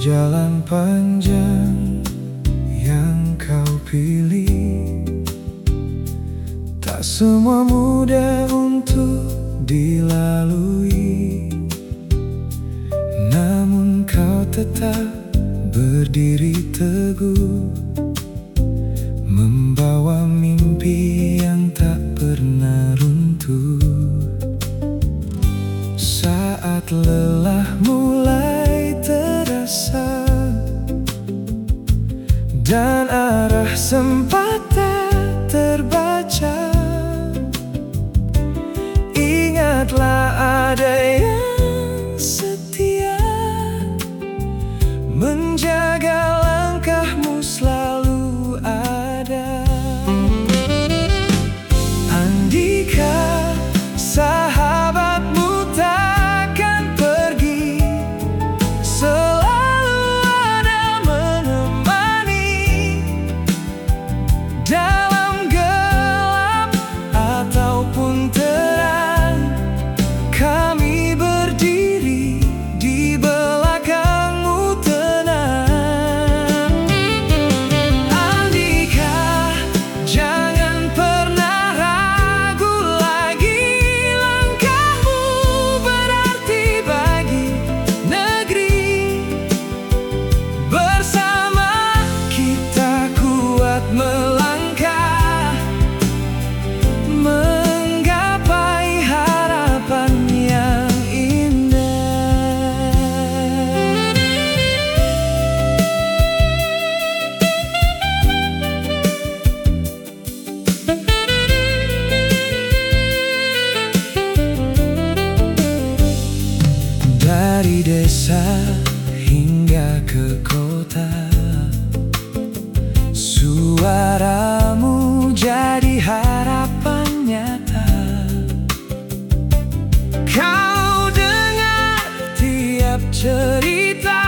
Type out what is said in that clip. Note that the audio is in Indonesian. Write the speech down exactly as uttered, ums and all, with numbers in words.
jalan panjang yang kau pilih, tak semua mudah untuk dilalui. Namun kau tetap berdiri teguh, membawa mimpi yang tak pernah runtuh. Saat lelah mulai terasa dan arah sempat tak terbaca, ingatlah ada yang setia menjaga langkahmu, selalu ada. Andika sahabatmu takkan pergi, selalu ada menemani. Dalam gelap ataupun terang, kami berdiri di belakangmu tenang. Andika, jangan pernah ragu lagi, langkahmu berarti bagi negeri. Bersama kita kuat melangkah, menggapai harapan yang indah. Dari desa hingga ke kota, suaramu jadi harapan nyata. Kau dengar tiap cerita